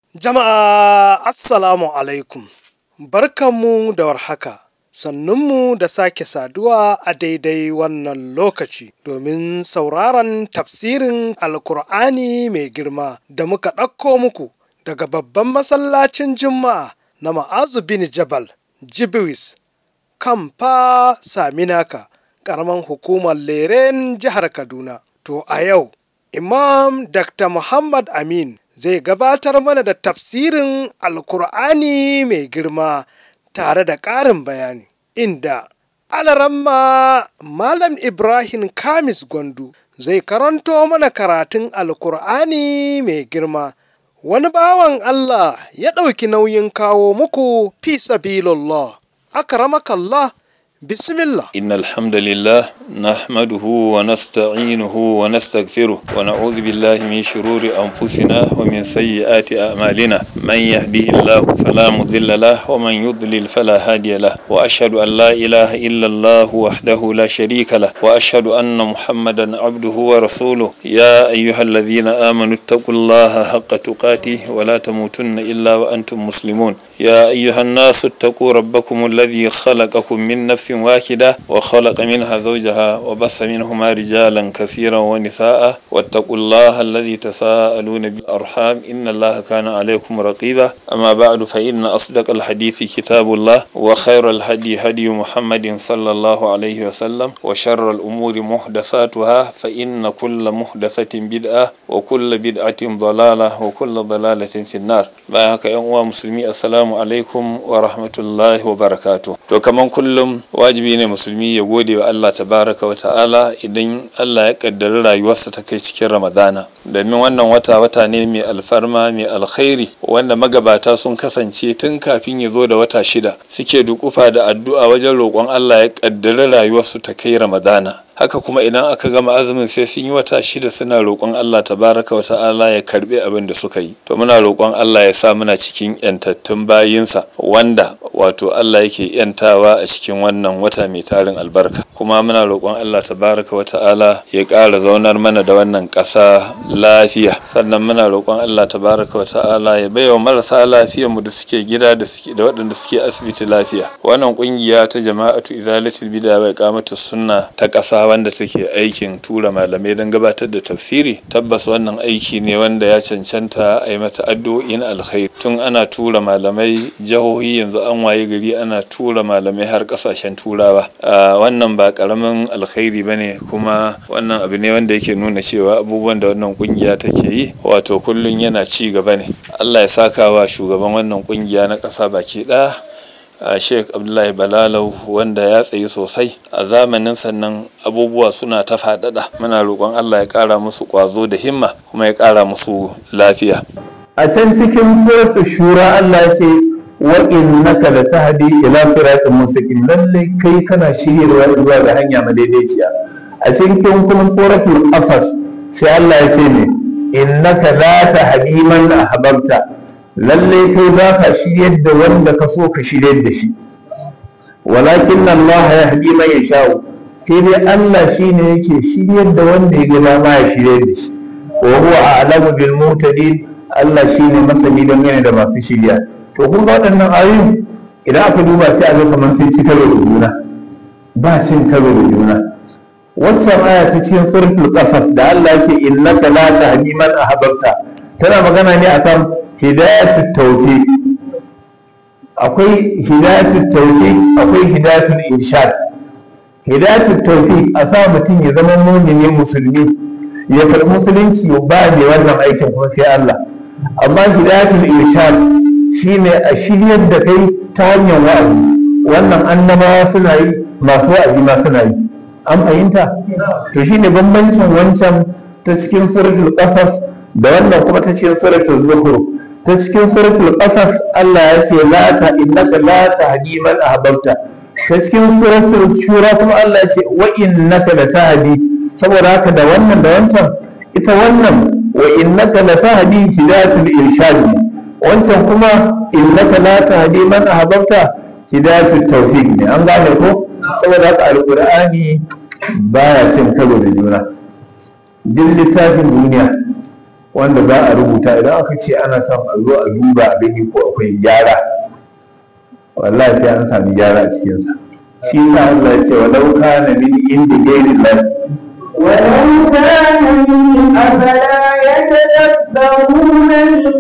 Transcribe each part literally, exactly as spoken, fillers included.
Jama'a assalamu alaikum, barkanmu da warhaka, sannunmu da sake saduwa a daidai wannan lokaci domin sauraron tafsirin Alkur'ani mai girma da muka ɗauko muku daga babban masallacin Juma'a na Ma'azu bin Jabal, Jibwis, Kamfa Saminaka, ƙaramin hukumar Leren jihar Kaduna. To a yau, Imam Dakta Muhammad Amin zai gabatar mana da tafsirin Alkur'ani mai girma tare da ƙarin bayani, inda Alaramma Malam Ibrahim Kamis Gwandu zai karanto mana karatun Alkur'ani mai girma. Wani bawan Allah ya ɗauki nauyin kawo muku fi sabilillah. Akramakallah, bismillah. إن الحمد لله نحمده ونستعينه ونستغفره ونعوذ بالله من شرور أنفسنا ومن سيئات أعمالنا من يهده الله فلا مضل له ومن يضلل فلا هادي له وأشهد أن لا إله إلا الله وحده لا شريك له وأشهد أن محمدا عبده ورسوله يا أيها الذين آمنوا اتقوا الله حق تقاته ولا تموتن إلا وأنتم مسلمون يا أيها الناس اتقوا ربكم الذي خلقكم من نفس واحدة وخلق منها زوجها وبث منهما رجالا كثيرا ونساء واتقوا الله الذي تساءلون بالأرحام إن الله كان عليكم رقيبا أما بعد فإن أصدق الحديث كتاب الله وخير الهدي هدي محمد صلى الله عليه وسلم وشر الأمور محدثاتها فإن كل محدثة بدعة وكل بدعة ضلالة وكل ضلالة في النار. بارك يا مسلمي السلام alaikum wa rahmatullahi wa barakatuh. To kaman kullum wajibi ne musulmi ya gode wa Allah tabaraka wa ta'ala idan Allah ya kaddari rayuwarsa ta kai cikin Ramadana, domin wannan wata wata ne mai alfarma mai alkhairi wanda magabata sun kasance tun kafin ya zo da wata shida suke dukufa da addu'a wajen roƙon Allah ya kaddari rayuwarsu ta kai Ramadana. Haka kuma idan aka gama azumin sai sun yi wata shida suna roƙon Allah tabaraka wa ta'ala ya karɓi abin da suka yi. To muna roƙon Allah ya sa muna cikin yantattun bayinsa wanda wato Allah yake yantawa a cikin wannan wata mai tarin albarka. Kuma muna roƙon Allah tabaraka wa ta'ala ya ƙara zaunar mana da wannan ƙasa lafiya. Sannan muna roƙon Allah tabaraka wa ta'ala ya baiwa marasa lafiyar mu da suke gida da suke da waɗanda suke asibiti lafiya. Wannan ƙungiya ta Jama'atu Izalatul Bid'a wa Iqamatus Sunna ta ƙasa wanda take aikin tura malamai don gabatar da tafsiri, tabbas wannan aiki ne wanda ya cancanta a yi mata addu'o'in alkhairi. Tun ana tura malamai jihohi, yanzu an waye gari ana tura malamai har kasashen turawa. Wannan ba karamin alkhairi bane, kuma wannan abu ne wanda yake nuna cewa abubuwan da wannan kungiya take yi wato kullun yana ci gaba ne. Allah ya saka wa shugaban wannan kungiya na kasa baki ɗaya, Sheikh Abdullahi Balalau, wanda ya tsayi sosai a zamanin sannan abubuwa suna ta faɗaɗa. Muna roƙon Allah ya ƙara musu ƙwazo da himma kuma ya ƙara musu lafiya. A can cikin suratul shura Allah ya ce wa innaka latahdi ila siratin mustaqim, lalle kai kana shiryarwa zuwa ga hanya madaidaiciya. A cikin kuma suratul qasas sai Allah ya ce ne innaka la tahdi man ahbabta, lalle kai za ka shiryar da wanda ka so ka shiryar da shi, walakin Allah ya haɗi mai ya sha'u, sai dai Allah shi ne yake shiryar da wanda ya gina ma ya shiryar da shi, wa huwa a'lamu bil muhtadin, Allah shi ne masani don yana da masu shirya. To kun ga waɗannan ayoyin idan aka duba sai a ga kamar sun ci karo da juna, ba cin karo da juna. Waccan aya ta cikin suratul qasas da Allah ya ce innaka la tahdi man ahbabta, tana magana ne akan hidayatul tawfiq. Akwai hidayatul tawfiq, akwai hidayatul irshad. Hidayatul tawfiq a sa mutum ya zama mu'mini musulmi, ya karɓi musulunci ba da wannan aikin kuma sai Allah. Amma hidayatul irshad shine a shiryar da kai ta hanyar wa'azi. Wannan annabawa suna yi, masu wa'azi ma suna yi. An fahimta? To shine bambancin wancan ta cikin suratul qasas da wannan kuma ta cikin suratul zukhruf. Ta cikin suratul qasas Allah ya ce la ta innaka la tahdi man ahbabta. Ta cikin suratul shura kuma Allah ya ce wa innaka la tahdi. Saboda haka da wannan da wancan, ita wannan wa innaka la tahdi hidayatul irshad, wancan kuma innaka la tahdi man ahbabta hidayatul tawfiq ne. An gane ko? Saboda haka alqur'ani baya cin karo da juna. Duk littafin duniya wanda za a rubuta idan aka ce ana son a zo a duba a gani ko akwai gyara, wallahi sai an sami gyara a cikinsa. shi sa Allah ya ce walau kana min indi ghairi Allah ولو كان من أفلا يتدبرون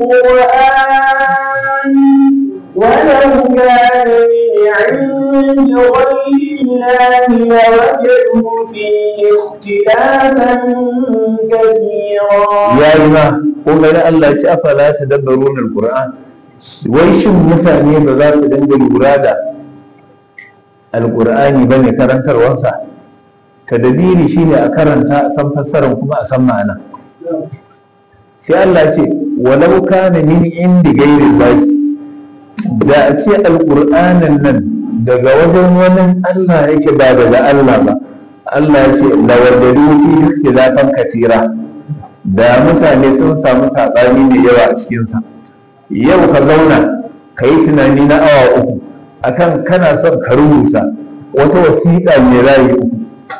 القرآن ولو كان من عند غير الله لوجدوا فيه اختلافا كثيرا. يا إمام قل الله أفلا يتدبرون القرآن ويش مثاني بذات دنجل القرآن القرآن بني كرنتر وانسا tadabiri shine a karanta a san fassarar kuma a san ma'ana. sai Allah ce walau kana min indi ghairi Allah, da a ce alqur'anin nan daga wajen wani Allah yake ba daga Allah ba, Allah ya ce la wajadu fi ikhtilafan katira, da mutane sun samu sabani mai yawa a cikin sa. Yau ka zauna ka yi tunani na awa uku akan kana son ka rubuta wata wasiƙa mai rayu uku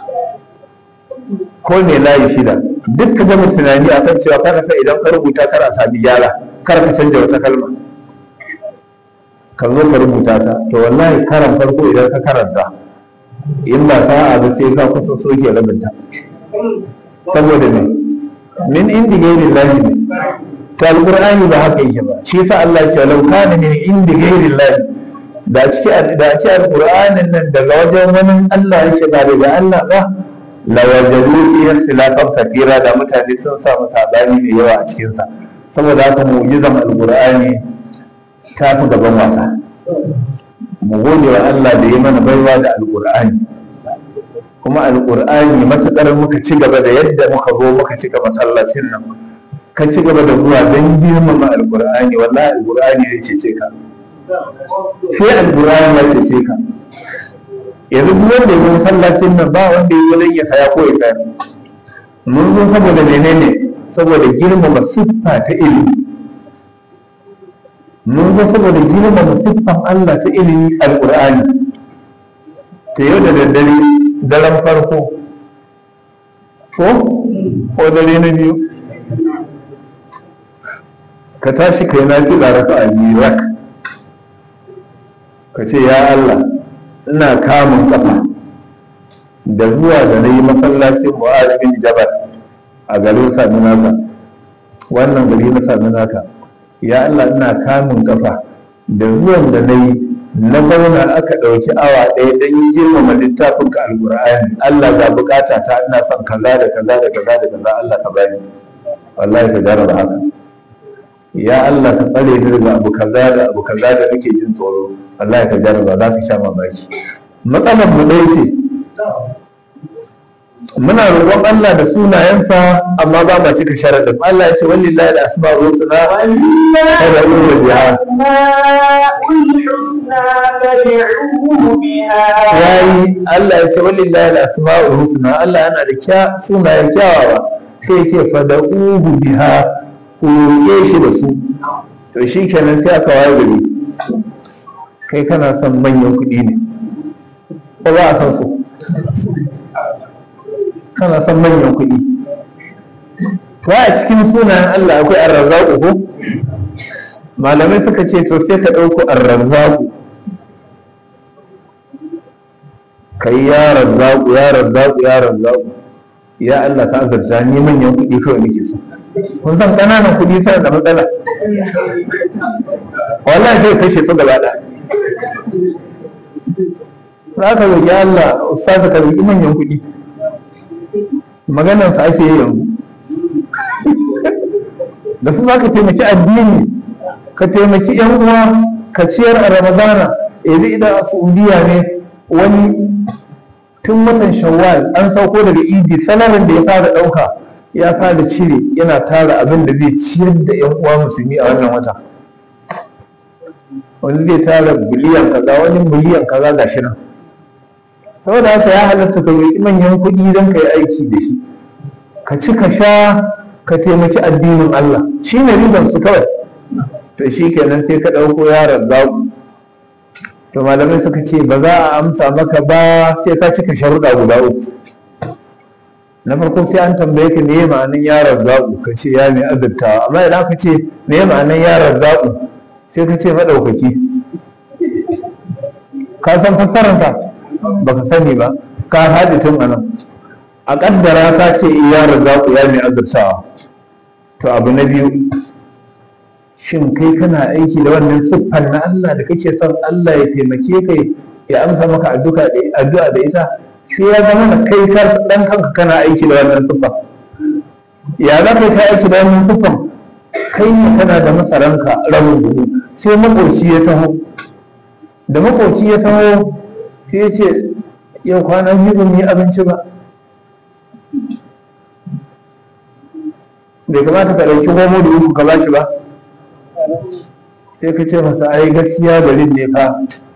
ko ne layi shida, duk ka gama tunani akan cewa kana sa idan ka rubuta kar a sami gyara, kar ka canja wata kalma, ka zo ka rubuta ta, to wallahi karan farko idan ka karanta in ba sa'a ba sai ka kusa soke rabinta. saboda ne min indi ghairi Allah ne, to alqur'ani ba haka yake ba. shi yasa Allah ya ce law kana min indi ghairi Allah, da ciki da ci alqur'anin nan daga wajen wani Allah yake ba daga Allah ba, lawajadu fi ikhtilafan kathira, da mutane sun samu sabani mai yawa a cikin sa. saboda haka mu'jizan alqur'ani ta fi gaban wasa. mu gode wa Allah da ya mana baiwa da alqur'ani, kuma alqur'ani matakar muka ci gaba da yadda muka zo muka ci gaba masallacin nan ka ci gaba da zuwa don girmama alqur'ani, wallahi alqur'ani zai cece ka, sai alqur'ani ya cece ka. yanzu duk wanda ya zo masallacin nan ba wanda ya zo ya saya ko ya sayar. mun zo saboda menene? saboda girmama siffa ta ilimi. mun zo saboda girmama siffan Allah ta ilimi alqur'ani. ta yau da daddare daren farko ko ko dare na biyu ka tashi kai na fi raka'a biyu rak, ka ce ya Allah ina kamun kafa da zuwa da na yi masallacin Mu'adh bin Jabal a garin Saminaka, wannan gari na Saminaka. ya Allah ina kamun kafa da zuwan da na yi na zauna aka ɗauki awa ɗaya don yi girmama littafin ka alƙur'ani. Allah ga bukata ta, ina son kaza da kaza da kaza da kaza, Allah ka bani. wallahi ka jarraba haka. ya Allah ka tsare ni daga abu kaza da abu kaza da nake jin tsoro, wallahi ka jarraba, za ka sha mamaki. matsalar mu ɗaya ce, muna roƙon Allah da sunayensa amma ba ma cika sharaɗin. Allah ya ce wallahi da asma'ul husna fad'uhu biha, yayi Allah ya ce wallahi da asma'ul husna, Allah yana da kya sunayen kyawawa, sai ya ce fad'uhu biha, ku roƙe shi da su. to shi kenan sai aka waye gari kai kana son manyan kuɗi ne ko ba a san su? kana son manyan kuɗi. to a cikin sunayen Allah akwai ar-razzaqu ko? malamai suka ce to sai ka ɗauko ar-razzaqu, kai ya razzaqu ya razzaqu ya razzaqu, ya Allah ka azurta ni manyan kuɗi kawai nake so. kun san ƙananan kuɗi suna da matsala, wallahi sai kashe su gaba ɗaya. za ka roƙi Allah ustaz ka roƙi manyan kuɗi, maganar sa ake yi yanzu. da su za ka taimaki addini, ka taimaki yan uwa, ka ciyar a ramadana. yanzu idan a saudiya ne wani tun watan shawwal an sauko daga idi, salarin da ya fara ɗauka ya fara cire yana tara abin da zai ciyar da yan uwa musulmi a wannan wata. wani zai tara biliyan kaza, wani miliyan kaza ga shi nan. saboda haka ya halatta ka roƙi manyan kuɗi don ka yi aiki da shi, ka ci ka sha, ka taimaki addinin Allah, shi ne riban su kawai. to shi kenan sai ka ɗauko yaron zaku. to malamai suka ce ba za a amsa maka ba sai ka cika sharuɗa guda uku. na farko sai an tambaye ka me ma'anin ya razzaku ka ce ya mai azurtawa, amma idan ka ce me ma'anin ya razzaku sai ka ce maɗaukaki, ka san fassararsa ba ka sani ba, ka haɗe tun anan. A ƙaddara ka ce ya razzaku ya mai azurtawa, to abu na biyu, shin kai kana aiki da wannan siffar na Allah da kake son Allah ya taimake ka ya amsa maka addu'a da ita? Sai ya zama na kai dan kanka kana aiki da wannan siffar. Ya za ka kai aiki da wannan siffar? Kai ne kana da masaranka rabin buhu, sai makoci ya taho, da makoci ya taho sai ya ce yau kwana biyu ba mu yi abinci ba. Bai kamata ka ɗauki homo da uku ka ba shi ba, sai ka ce masa ai gaskiya garin ne fa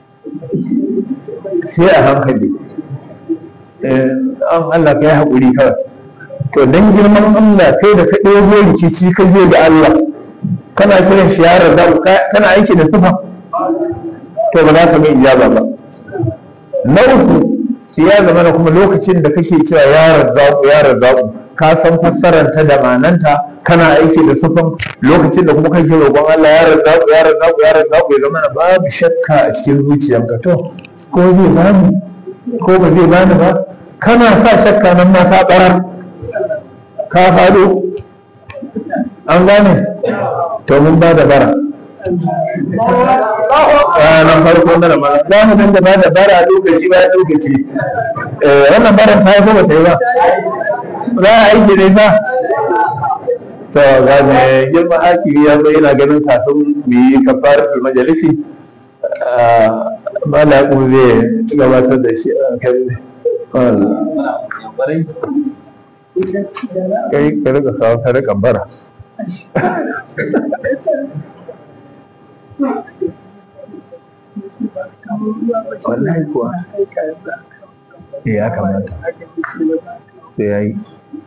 sai a hankali, an Allah ka yi haƙuri kawai. To don girman Allah kai da ka ɗebo rikici ka je da Allah kana kiran shi yaran da kana aiki da sufa, to ba za ka mai ijaba ba. Na uku sai ya zama kuma lokacin da kake cewa yaran zaku yaran zaku ka san fassaranta da mananta, kana aiki da sufan, lokacin da kuma kake roƙon Allah ya razzaku ya razzaku ya razzaku ya zama babu shakka a cikin zuciyarka, to ko zai bani ko ba zai bani ba, kana sa shakka nan ma ka barar ka faɗo. An gane? To mun ba da bara ranar farko na ramadan za mu dinga ba da bara lokaci bayan lokaci. Wannan baran ta yi ko ba ta yi ba, za a aiki ne ba. To ga mai girma hakimi ya zo yana ganin kafin mu yi kafaratul majalisi, malaku zai gabatar da shi a kai. Kai ka rika kawo ka rika bara. Wallahi kuwa ya kamata sai ya yi.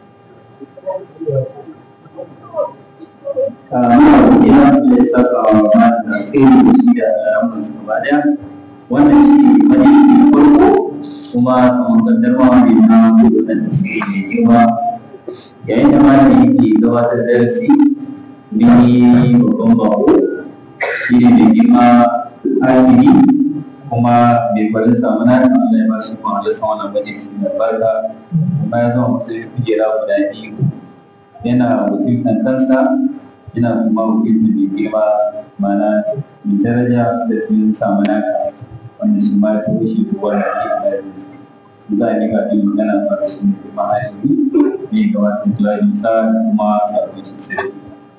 Wannan shi majalisi farko kuma kamar kaddarwa ne na wannan tafsiri mai girma. Yayin da malam yake gabatar da darasi, ni babban bako shi ne mai girma hakimi kuma mai farin samuna da Allah ya ba shi kuma Allah sa wannan majalisi mai barka, kuma ya zama masu kujera guda biyu, yana wakiltan kansa yana kuma wakiltan mai girma mana mai daraja sarkin samunaka, wanda shi ma ya taɓa shi duk wanda ke bayar da su. Za a yi ga ɗin magana fara su mai girma hakimi ne gabatar da sa da kuma sabon shi sai.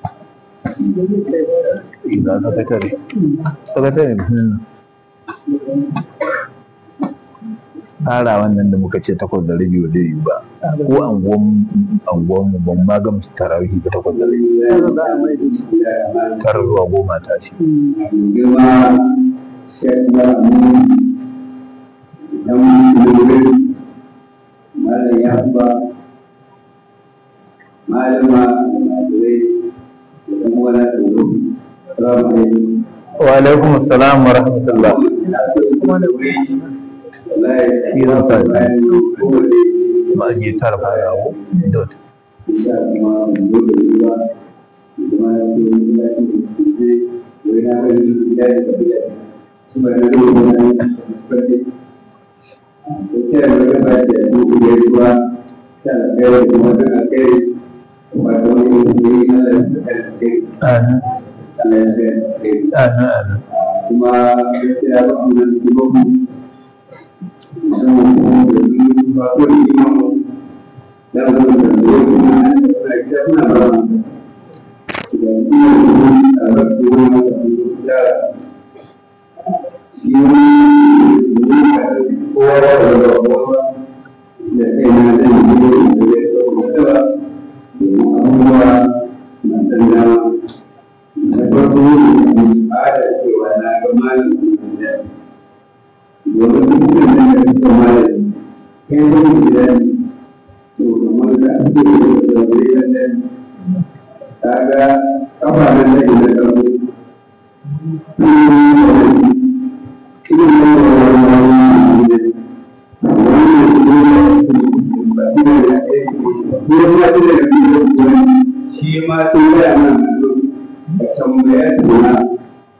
Ina sakatare. Sakatare ne. Fara wannan da muka ce takwas da rabi wa zai ba. Ko anguwan anguwan mu ban ma ga musu tarawihi ba takwas da rabi. Tara zuwa goma ta shi. Girma shekara mu dan mu malam ya ba malama wa alaikum assalam wa rahmatullah. Shi zan sa ma je tarfa yawo dot. Kuma ya ba mu nan da mu ba ko ni mu da mu da mu da ya na ba da ni a ba ko da yi ko da da da kai na da ni da da abubuwa na tanda na farko ba da cewa na ga malamin da domin dukkan da ya fito malami kai zai gida ne to kamar da ake da wuri da ɗan ta ga kafa nan da ina karfi ilimin da wani wani ne wani ne ba shi ne da ya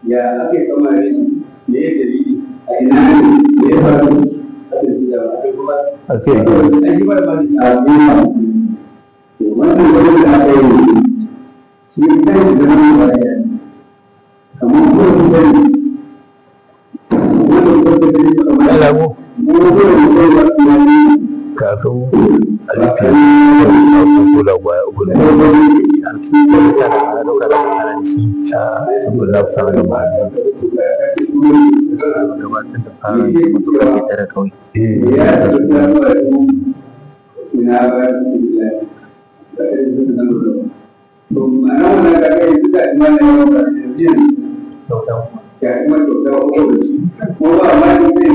ya ake kamar shi me ya dalili a ina ne me ya faru ake da ake kuma ake ai shi ba da ba shi a duniya to wannan wani da aka yi shi kai da nan ba ya kamar ko da ne wannan ko da ne kamar alamu mu ko da ne kafin alifin kafin kula gwaya uku da wani sana a dauka da karanci a saboda za su samu da ma'ana gabatar da fara da masu kwanke tara kawai ya da da ba suna ba da to ma'ana wannan da kai duka imani ya ba da yin ya kuma to da ko ko ba ma ne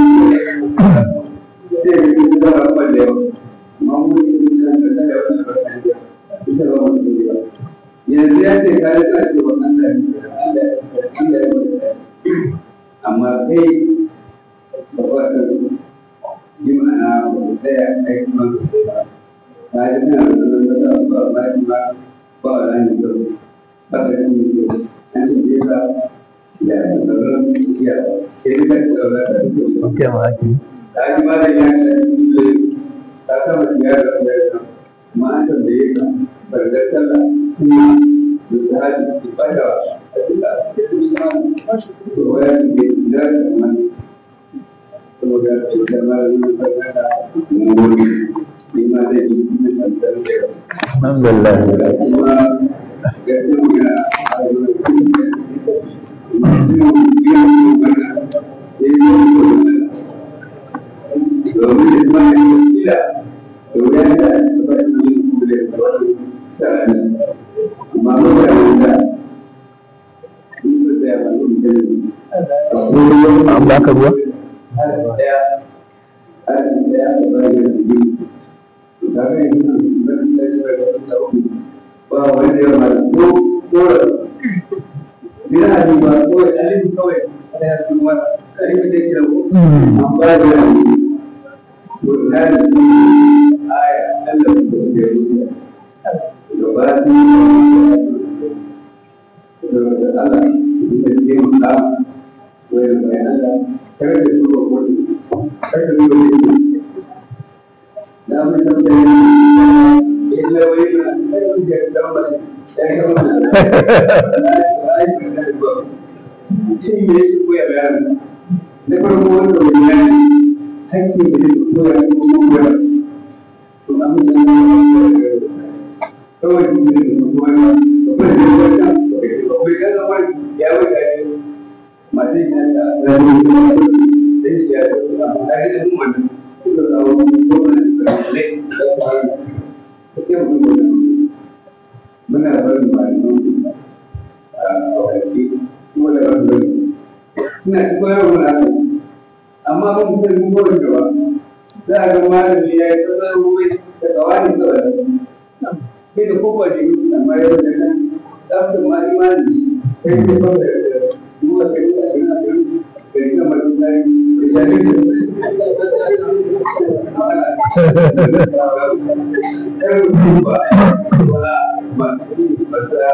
yanzu ya ce kare ta ce wannan da amma kai ba ba ta yi ma'ana ba ta ya kai kuma sosai ba ta yi tana da zanen da ba ba ba ba wa rani da ba ta yi ne an yi ba ya da zanen ya ke yi ta ce ba ta yi ba ta haki ta yi ma da ya ce ta saba ya da ya ma an tambaye ka bargar sallah suna misali ibada a cikin da ake misali to waya ne da kuma saboda da malamin bargar da mun ni ma da yi ne da tsare alhamdulillah kuma ga mu ya domin ma ila domin da ba ni da amma ba da su da ya ba an baka ruwa ba wani ya ma ko ko bila ni ba ko alin kawai da ya su wani kai da ke ko an ba da to na da aya Allah su ke ruwa da ba ni to da Allah da ke mu da wai da Allah kare da su ko kare da su da mun tabbata illa wai na kai su ke da ba ya kama shi ne shi koya bayani na farko wanda mai bayani hakki da zai koya kuma koya to an da kawai shi ne su koya da kuma da wata da kai da wani ya wuce ne masu yin da rani da shi ya da amma da da mun wannan ko da kawo gwamnati da ne da su har da ke mun muna barin malaman a ƙarshe kuma da rasu suna ci koyarwa na haka amma ba mu sai mun gode gaba za a ga malami ya yi tsatsarin ruwai da tsawani kawai sai da kowa ce musu amma ya zama nan tsaftar ma imani kai ne ba da duwa sai da ashirin ashirin da rika masu tsari da shafi da ba ba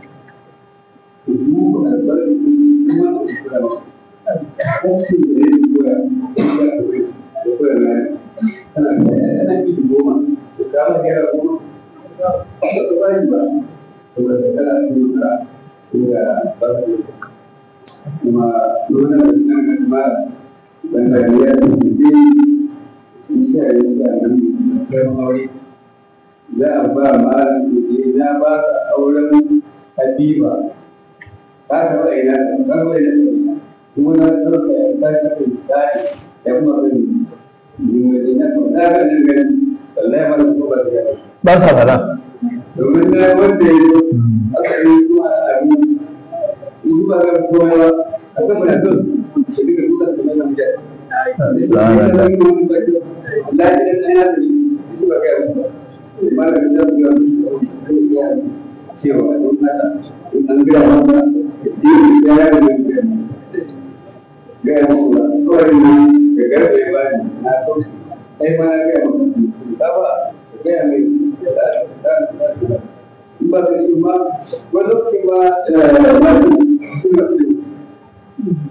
ibu albarki kuma da hakkin da ya koya ya koya da koya na ana da ana ci goma da kama kera goma ba ta ba shi ba to da kana da da ba kuma nuna da nan ma dan da ya ce sun sai da nan sai mawai za a ba malam su na ba ka auren Habiba ka taɓa ina ka taɓa ina kuma na ɗauka ya ta shafi tsari ya kuma gani domin ina to na ga nan gani wallahi ma su ba su gani ba ka fara domin na wanda ya zo aka yi kuma a abu su ba ga kowa ba a kan mana don su duka duka su na nan jai Allah ya yi wani baki Allah ya yi ɗaya da su ba ga su malamin da ya yi cewa don haka an gaya maka da ya yi da gaya maka kawai na da garbe ba ne na so ai ma na gaya maka saba da gaya mai da za in ba ka yi ma wani lokaci ma suna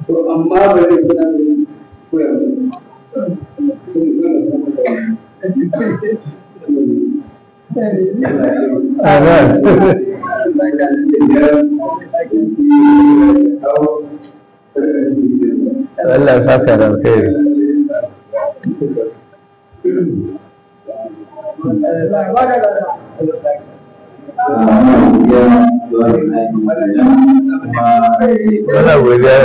to amma ba zai kuna da shi ko yanzu sun suna da sanar da Allah ya saka da alkhairi. Wala godiya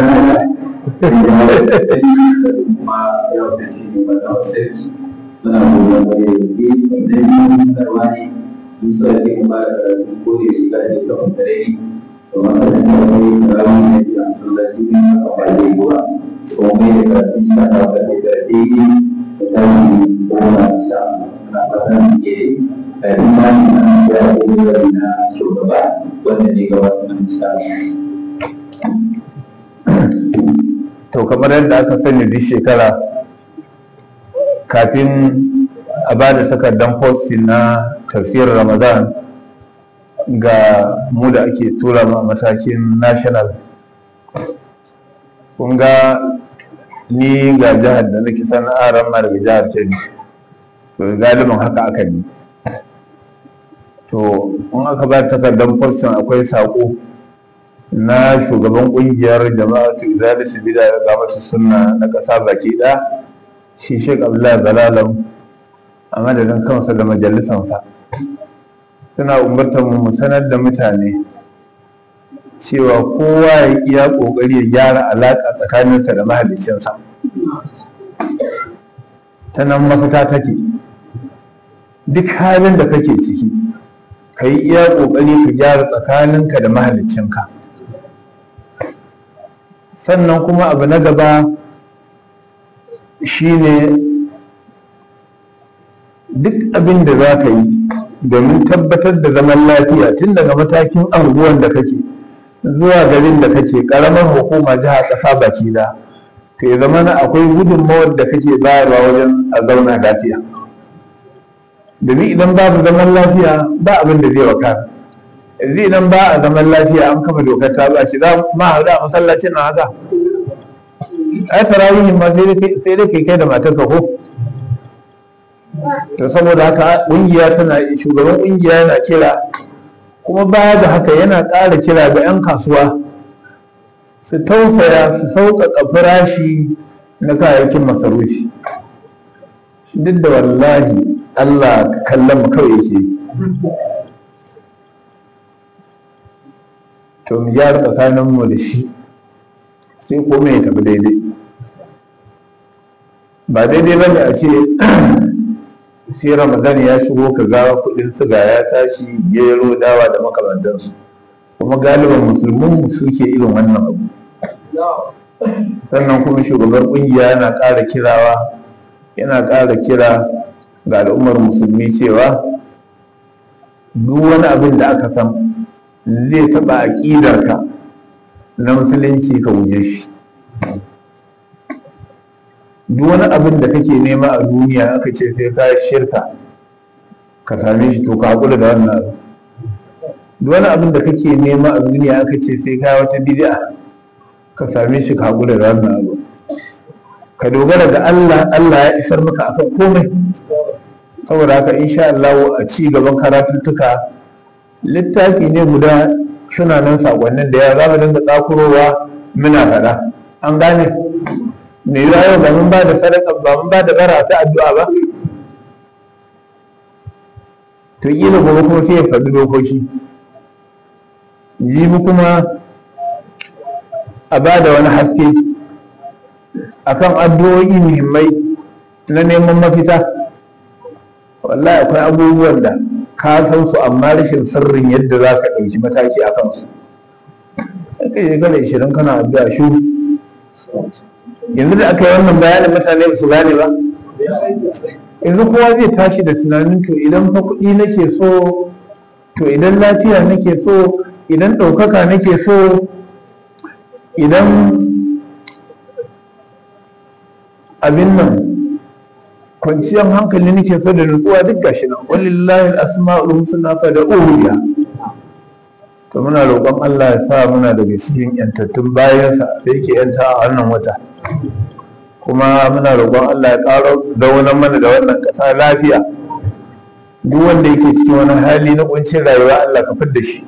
to kamar yadda aka sani duk shekara kafin a ba da takardar posting na tafsirin Ramadan ga mu da ake tura ma matakin national, kun ga ni ga jihar da nake sana'ar ma daga jihar Kebbi, to galibin haka aka yi. To in aka ba takardar posting akwai sako na shugaban kungiyar jama'atu izalisi bida da gamatu sunna na ƙasa baki ɗaya, shi Sheikh Abdullahi Zalalam a madadin kansa da majalisansa suna umartar mu sanar da mutane cewa kowa ya iya ƙoƙari ya gyara alaƙa tsakaninsa da mahaliccinsa. Ta nan mafita take. Duk halin da kake ciki ka yi iya ƙoƙari ka gyara tsakaninka da mahaliccinka. Sannan kuma abu na gaba shine duk abin da za ka yi domin tabbatar da zaman lafiya tun daga matakin anguwan da kake zuwa garin da kake ƙaramar hukuma jiha ƙasa baki da, to ya zama na akwai gudunmawar da kake bayarwa wajen a zauna lafiya. Domin idan babu zaman lafiya ba abin da zai wakana. Yanzu idan ba a zaman lafiya an kafa dokar ta ba ce za ma haɗu a masallacin nan haka, ai tarawihin ma sai dai kai kai da matarka ko. To saboda haka ƙungiya tana, shugaban ƙungiya yana kira, kuma baya da haka yana ƙara kira ga 'yan kasuwa su tausaya su sauƙaƙa farashi na kayayyakin masarufi. Duk da wallahi Allah kallon mu kawai yake. To mu gyara tsakaninmu da shi sai komai ya tafi daidai. Ba daidai ba ne a ce sai Ramadan ya shigo ka ga kudin siga ya tashi, gero, dawa da makamantansu, kuma galiban musulmin suke irin wannan abu. Sannan kuma shugaban kungiya yana ƙara kirawa yana ƙara kira ga al'ummar musulmi cewa duk wani abin da aka san zai taɓa aƙidarka na musulunci ka guje shi. Duk wani abin da kake nema a duniya aka ce sai ka shirka ka same shi, to ka haƙura da wannan abu. Duk wani abin da kake nema a duniya aka ce sai ka wata bid'a ka same shi, ka haƙura da wannan abu. Ka dogara da Allah, Allah ya isar maka akan komai. Saboda haka insha Allah a ci gaban karatuttuka littafi ne guda, suna nan sakonnin da ya za mu dinga tsakurowa muna faɗa. An gane? Me yau ba mun ba da sadaka ba, mun ba da bara ta addu'a ba, to kila gobe kuma sai ya faɗi dokoki, jibi kuma a ba da wani haske akan addu'o'i muhimmai na neman mafita. Wallahi akwai abubuwan da ka san su amma rashin sirrin yadda za ka ɗauki mataki a kansu. Kai shekara ishirin kana addu'a shu, yanzu da aka yi wannan bayanin mutane ba su gane ba. Yanzu kowa zai tashi da tunanin to idan fa kuɗi nake so, to idan lafiya nake so, idan ɗaukaka nake so, idan abin nan kwanciyar hankali nake so da nutsuwa, duk gashi nan. Walillahi al-asma'ul husna fad'uhu biha. to muna roƙon Allah ya sa muna daga cikin yantattun bayansa da yake yanta a wannan wata, kuma muna roƙon Allah ya ƙara zaunar mana da wannan ƙasa lafiya. Duk wanda yake cikin wani hali na ƙuncin rayuwa Allah ka fidda shi,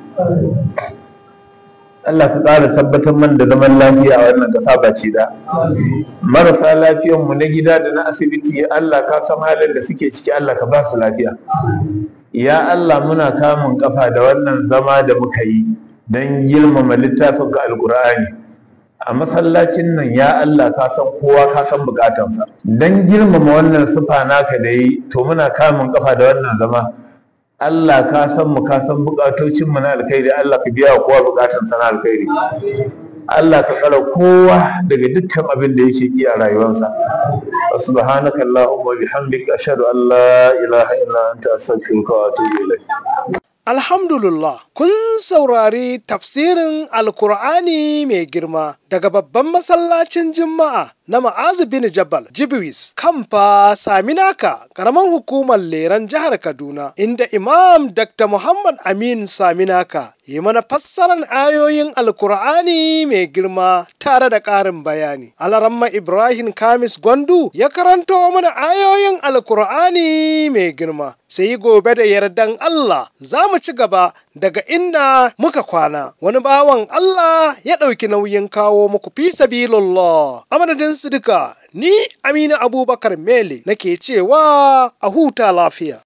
Allah ka ƙara tabbatar mana da zaman lafiya a wannan ƙasa baci da. Marasa lafiyanmu na gida da na asibiti Allah ka san halin da suke ciki, Allah ka ba su lafiya. Ya Allah muna kamun kafa da wannan zama da muka yi don girmama littafin ka alkur'ani a masallacin nan. Ya Allah ka san kowa ka san bukatansa, don girmama wannan sifa naka da yi to muna kamun kafa da wannan zama. Allah ka san mu ka san bukatocin mu na alkhairi, Allah ka biya wa kowa bukatansa na alkhairi. Allah ka tsara kowa daga dukkan abin da yake ki a rayuwarsa. Subhanaka Allahumma wa bihamdika ashhadu an la ilaha illa anta astaghfiruka wa atubu ilayk. Alhamdulillah, kun saurari tafsirin Alkur'ani mai girma daga babban masallacin Juma'a na Ma'azu bin Jabal Jibwis Kamfa Saminaka, ƙaramin hukumar Leran jihar Kaduna, inda Imam Dakta Muhammad Amin Saminaka yi mana fassarar ayoyin Alkur'ani mai girma tare da ƙarin bayani. Alaramma Ibrahim Kamis Gwandu ya karanto mana ayoyin Alkur'ani mai girma. Sai gobe da yardan Allah za mu ci gaba daga inda muka kwana. Wani bawan Allah ya ɗauki nauyin kawo muku fi sabilillah. A madadin su duka, ni Aminu Abubakar Mele nake cewa a huta lafiya.